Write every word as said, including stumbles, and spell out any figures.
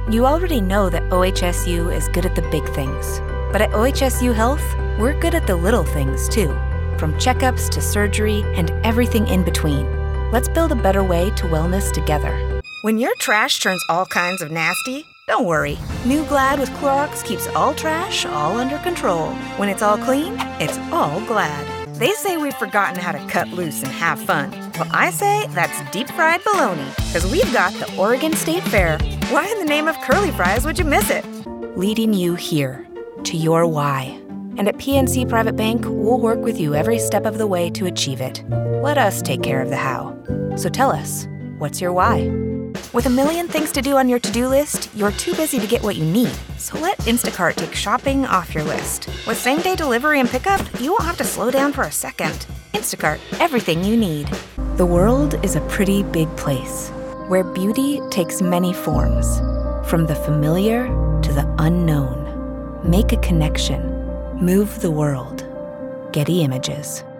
You already know that O H S U is good at the big things. But at O H S U Health, we're good at the little things too. From checkups to surgery and everything in between. Let's build a better way to wellness together. When your trash turns all kinds of nasty, don't worry. New Glad with Clorox keeps all trash all under control. When it's all clean, it's all Glad. They say we've forgotten how to cut loose and have fun. Well, I say that's deep-fried bologna, because we've got the Oregon State Fair. Why in the name of curly fries would you miss it? Leading you here, to your why. And at P N C Private Bank, we'll work with you every step of the way to achieve it. Let us take care of the how. So tell us, what's your why? With a million things to do on your to-do list, you're too busy to get what you need. So let Instacart take shopping off your list. With same-day delivery and pickup, you won't have to slow down for a second. Instacart, everything you need. The world is a pretty big place, where beauty takes many forms. From the familiar to the unknown. Make a connection. Move the world. Getty Images.